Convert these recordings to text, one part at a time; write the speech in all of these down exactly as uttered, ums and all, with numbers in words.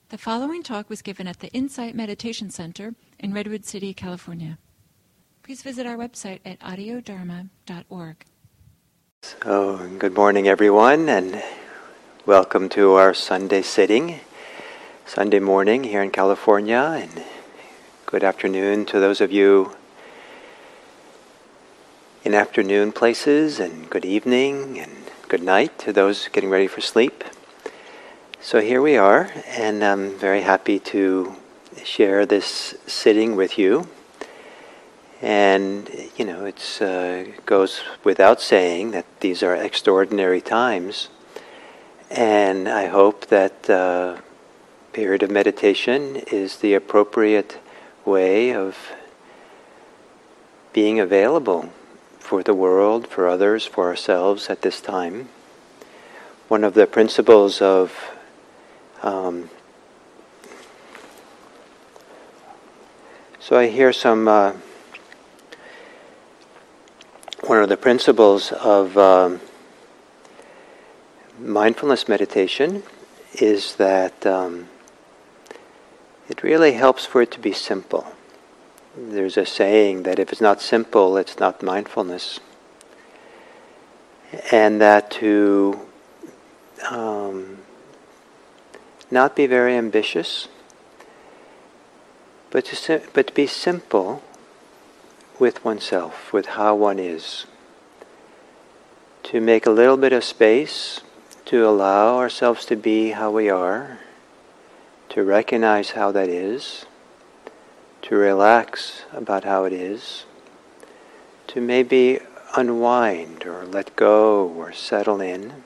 The following talk was given at the Insight Meditation Center in Redwood City, California. Please visit our website at audio dharma dot org. So, good morning everyone, and welcome to our Sunday sitting, Sunday morning here in California, and good afternoon to those of you in afternoon places, and good evening and good night to those getting ready for sleep. So here we are, and I'm very happy to share this sitting with you. And, you know, it uh, goes without saying that these are extraordinary times. And I hope that uh, period of meditation is the appropriate way of being available for the world, for others, for ourselves at this time. One of the principles of um, so I hear some uh, One of the principles of um, mindfulness meditation is that um, it really helps for it to be simple. There's a saying that if it's not simple, it's not mindfulness. And that to um, not be very ambitious, but to, sim- but to be simple with oneself, with how one is. To make a little bit of space to allow ourselves to be how we are, to recognize how that is, to relax about how it is, to maybe unwind or let go or settle in,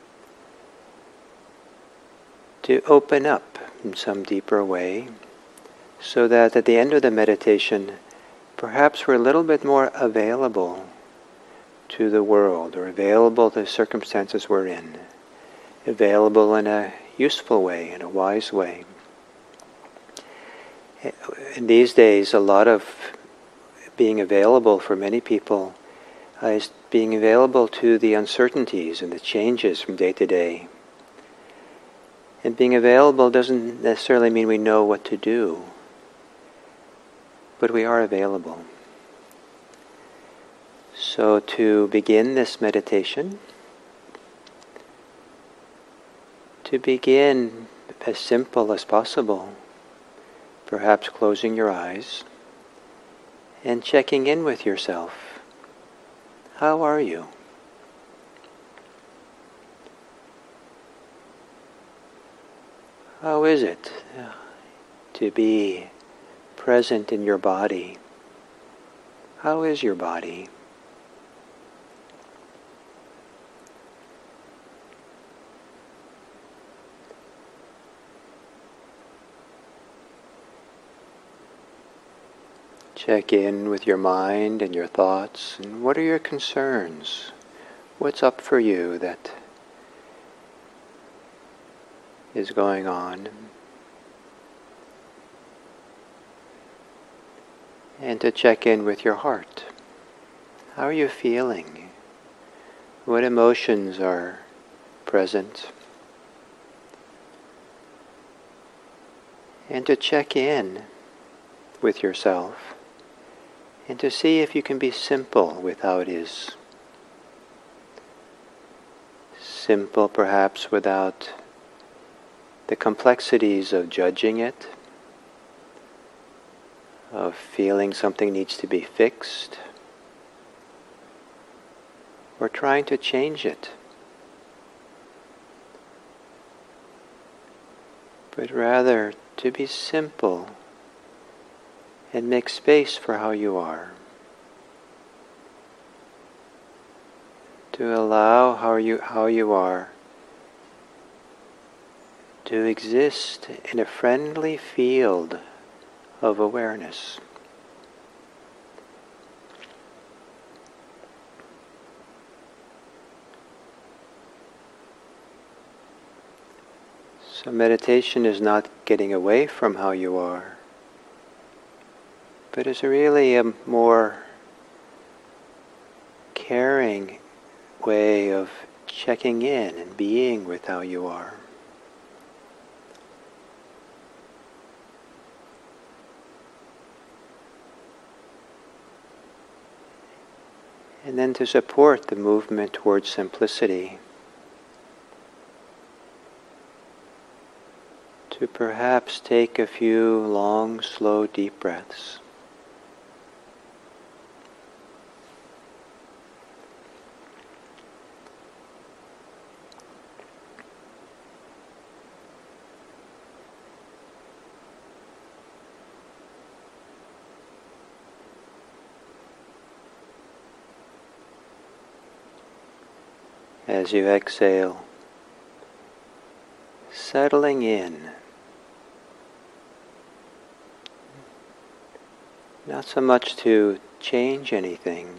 to open up in some deeper way, so that at the end of the meditation, perhaps we're a little bit more available to the world, or available to the circumstances we're in, available in a useful way, in a wise way. In these days, a lot of being available for many people uh, is being available to the uncertainties and the changes from day to day. And being available doesn't necessarily mean we know what to do, but we are available. So to begin this meditation, to begin as simple as possible, perhaps closing your eyes and checking in with yourself. How are you? How is it to be present in your body? How is your body? Check in with your mind and your thoughts, and what are your concerns? What's up for you that is going on? And to check in with your heart. How are you feeling? What emotions are present? And to check in with yourself, and to see if you can be simple with how it is. Simple perhaps without the complexities of judging it, of feeling something needs to be fixed, or trying to change it. But rather to be simple and make space for how you are. To allow how you, how you are to exist in a friendly field of awareness. So meditation is not getting away from how you are, but is really a more caring way of checking in and being with how you are. And then to support the movement towards simplicity, to perhaps take a few long, slow, deep breaths. As you exhale, settling in, not so much to change anything,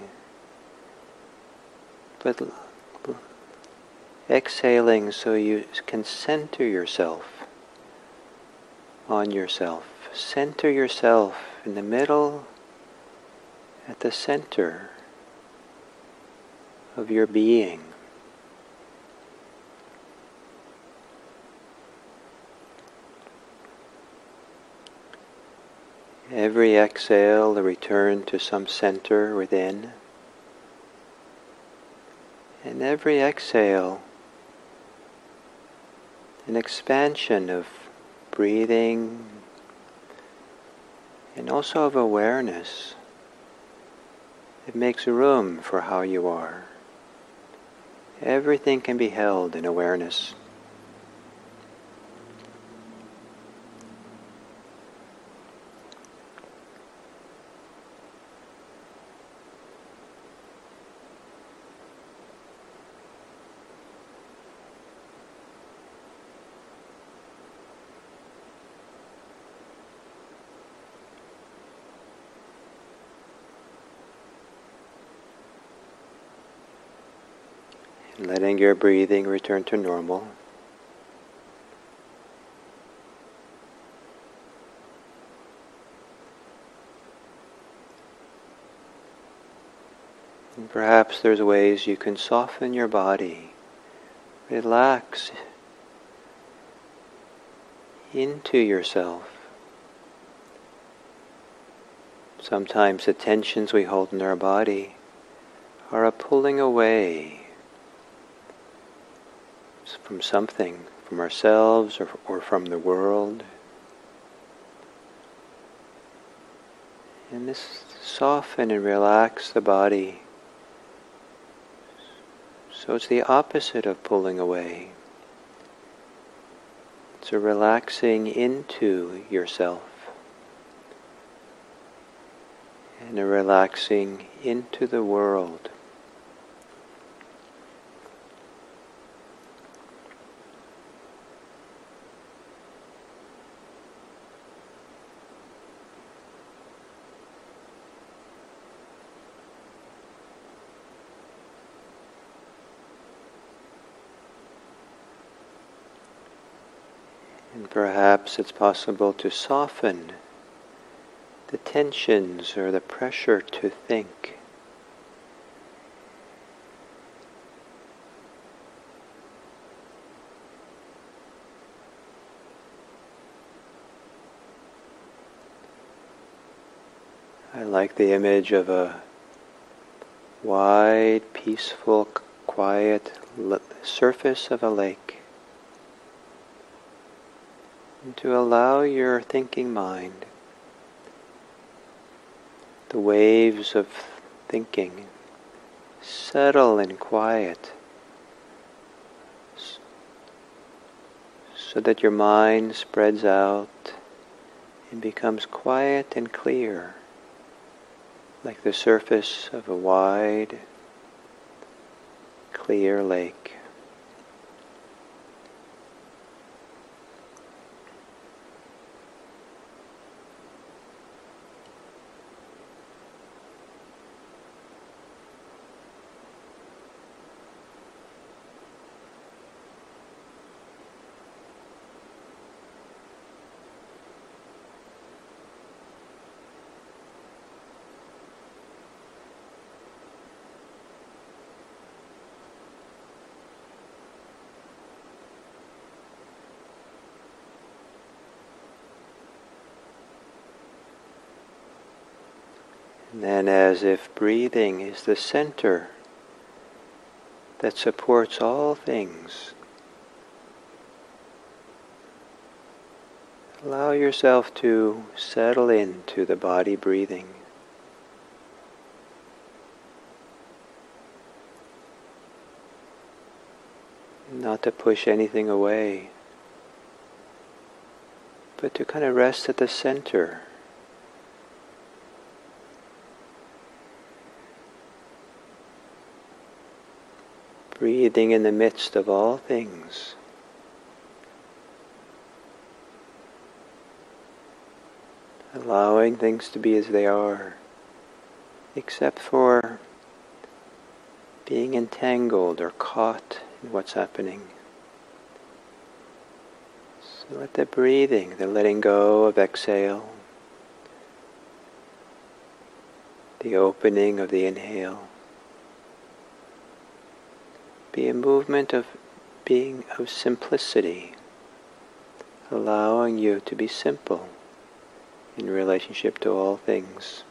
but l- l- exhaling so you can center yourself on yourself. Center yourself in the middle, at the center of your being. Every exhale, a return to some center within. And every exhale, an expansion of breathing and also of awareness. It makes room for how you are. Everything can be held in awareness. Letting your breathing return to normal. And perhaps there's ways you can soften your body, relax into yourself. Sometimes the tensions we hold in our body are a pulling away from something, from ourselves or, or from the world. And this soften and relax the body. So it's the opposite of pulling away. It's a relaxing into yourself and a relaxing into the world. And perhaps it's possible to soften the tensions or the pressure to think. I like the image of a wide, peaceful, quiet surface of a lake. And to allow your thinking mind, the waves of thinking, settle and quiet, so that your mind spreads out and becomes quiet and clear, like the surface of a wide, clear lake. And then, as if breathing is the center that supports all things, allow yourself to settle into the body breathing. Not to push anything away, but to kind of rest at the center. Breathing in the midst of all things. Allowing things to be as they are, except for being entangled or caught in what's happening. So let the breathing, the letting go of exhale, the opening of the inhale, be a movement of being of simplicity, allowing you to be simple in relationship to all things.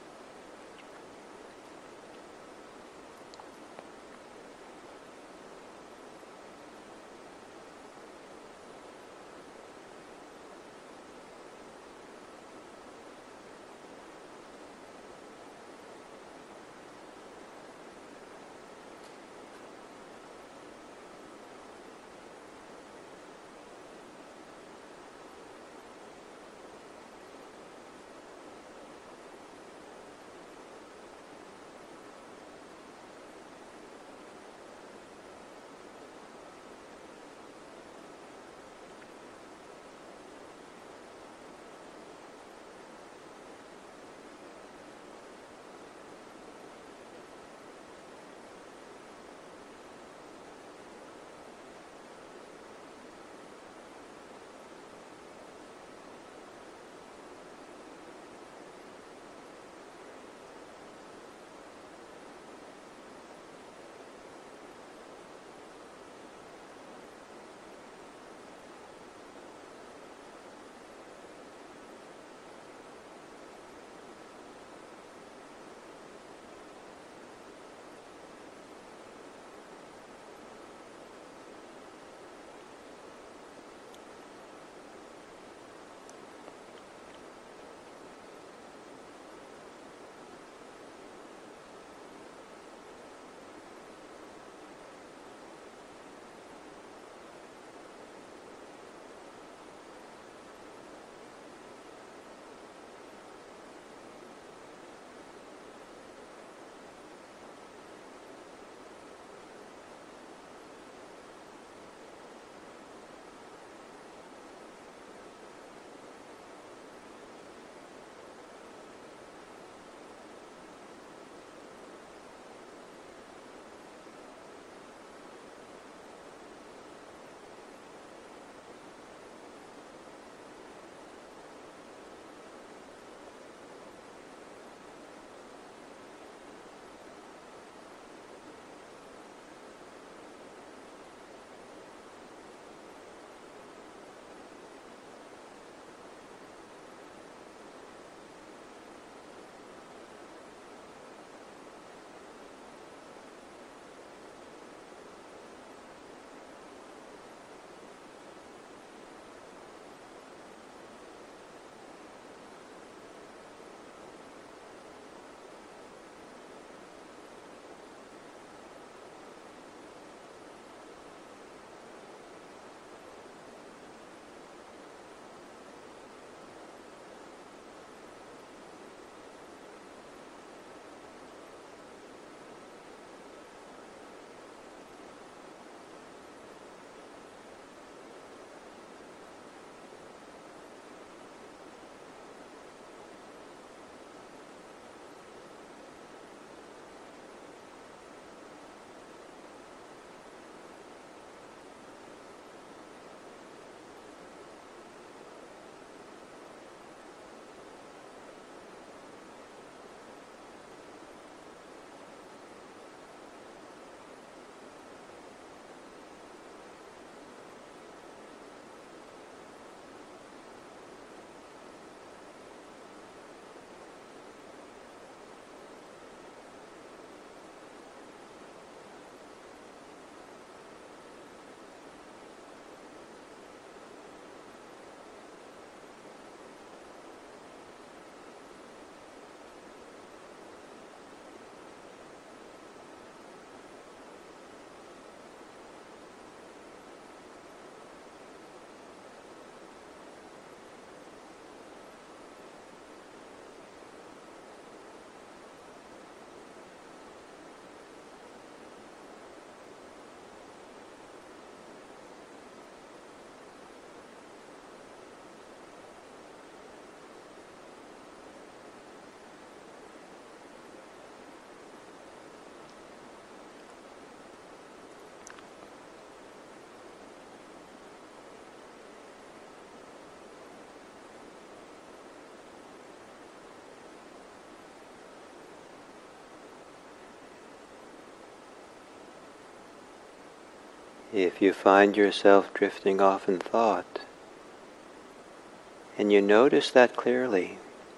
If you find yourself drifting off in thought, and you notice that clearly,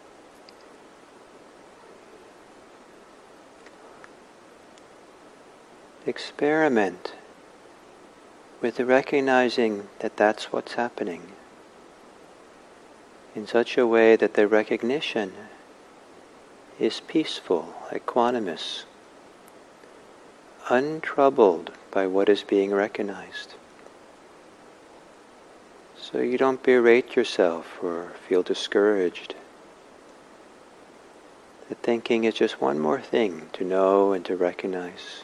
experiment with the recognizing that that's what's happening in such a way that the recognition is peaceful, equanimous, untroubled by what is being recognized. So you don't berate yourself or feel discouraged. The thinking is just one more thing to know and to recognize.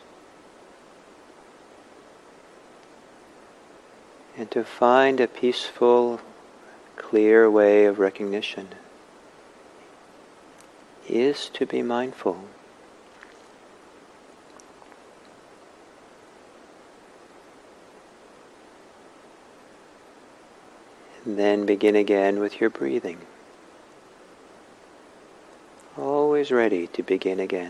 And to find a peaceful, clear way of recognition is to be mindful. And then begin again with your breathing. Always ready to begin again.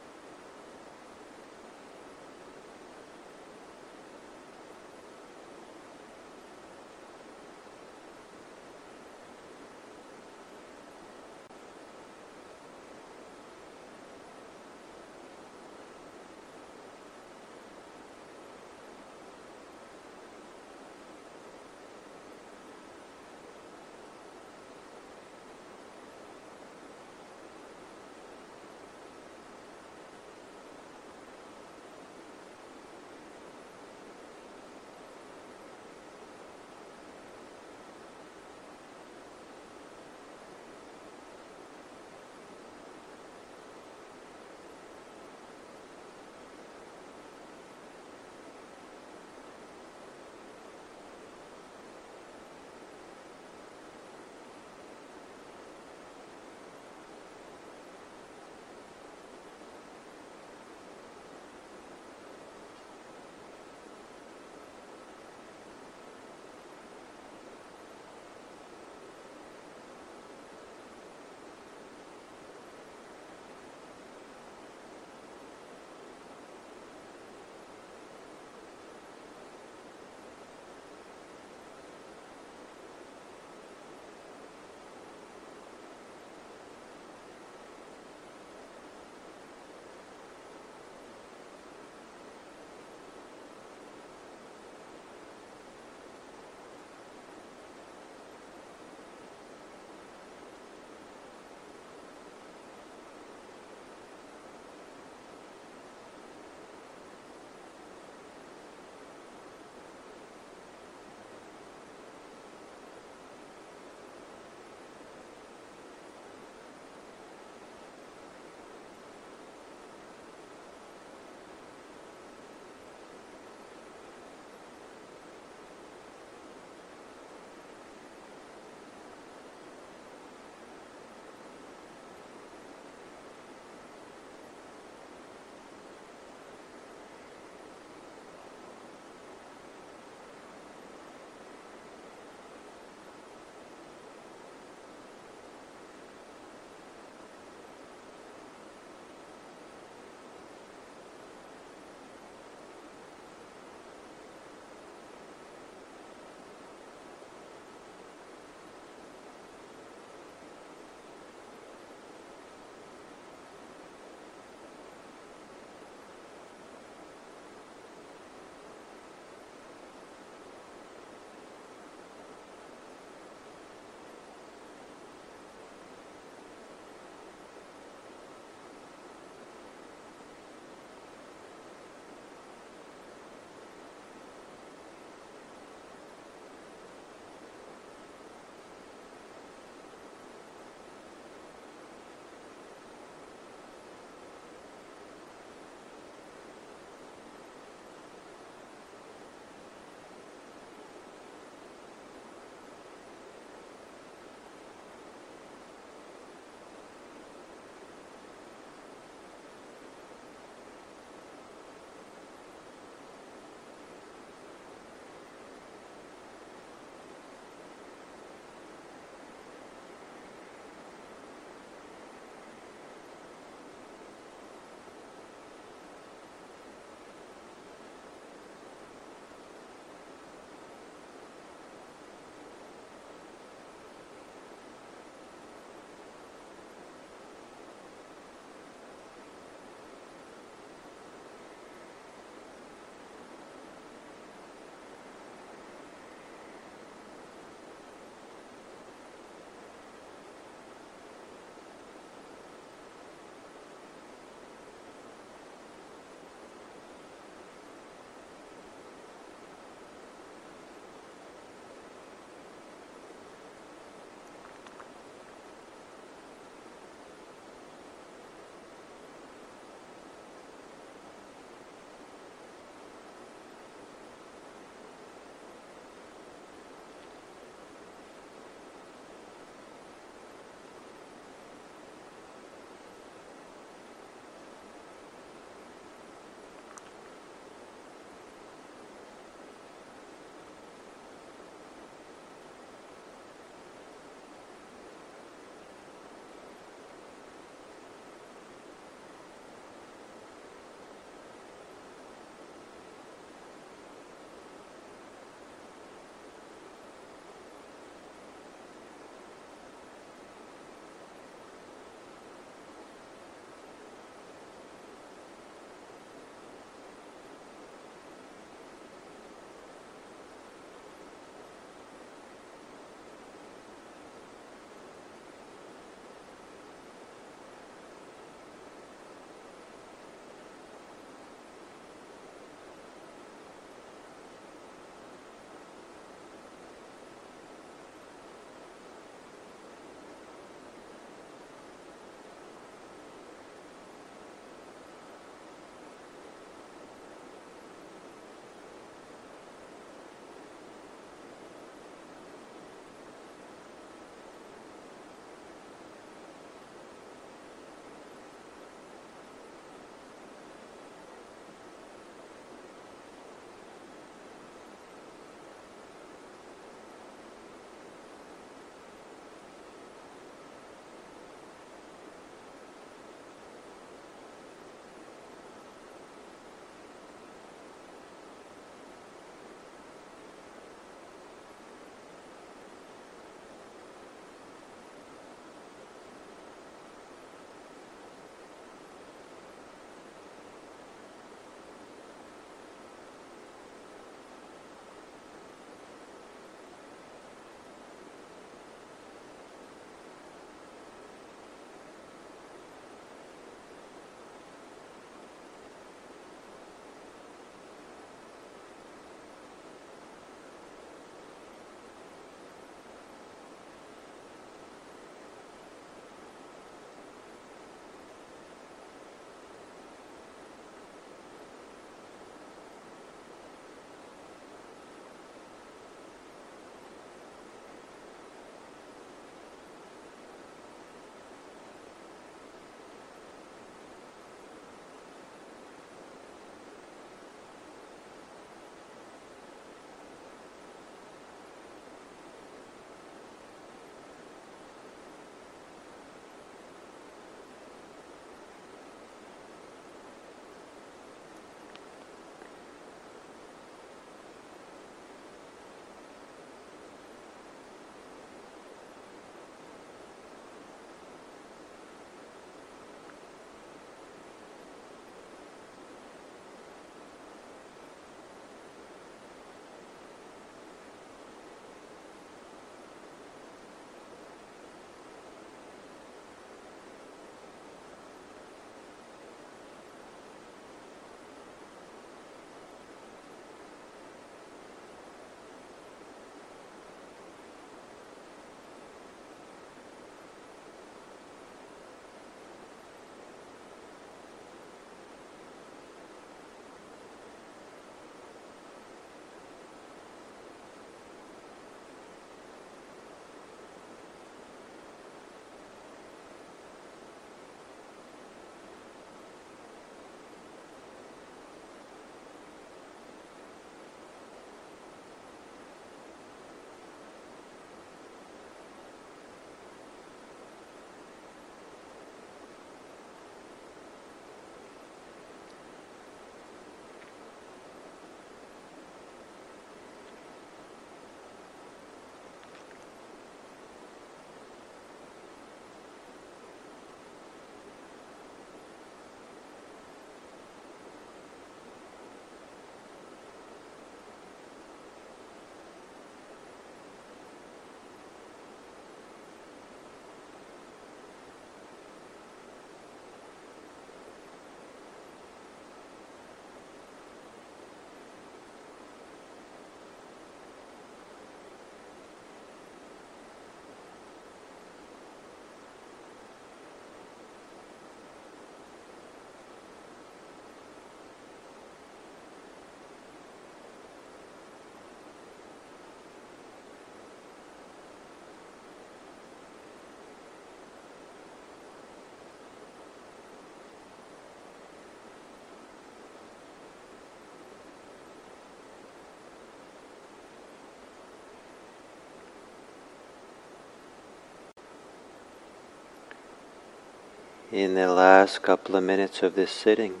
in the last couple of minutes of this sitting,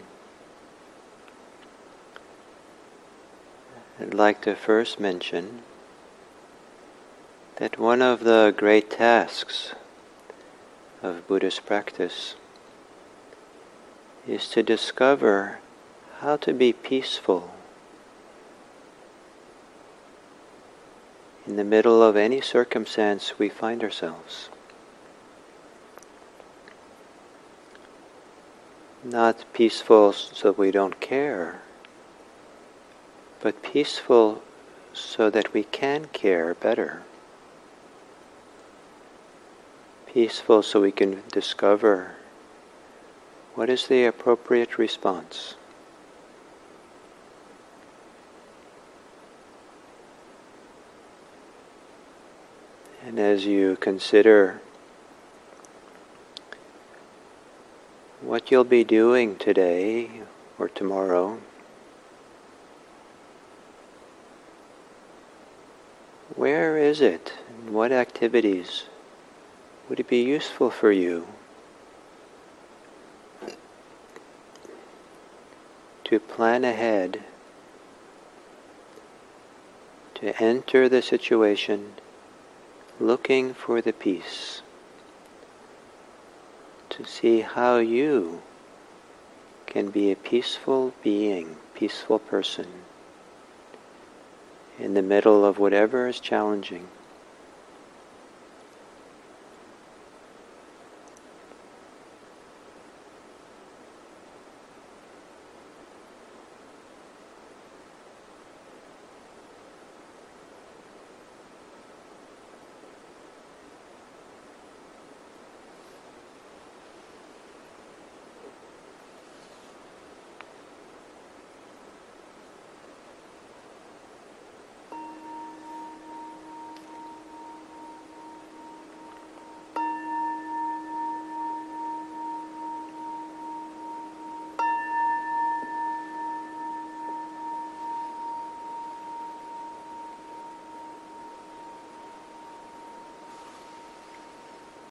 I'd like to first mention that one of the great tasks of Buddhist practice is to discover how to be peaceful in the middle of any circumstance we find ourselves. Not peaceful so we don't care, but peaceful so that we can care better. Peaceful so we can discover what is the appropriate response. And as you consider what you'll be doing today or tomorrow, where is it, and what activities would it be useful for you to plan ahead, to enter the situation looking for the peace, to see how you can be a peaceful being, peaceful person in the middle of whatever is challenging.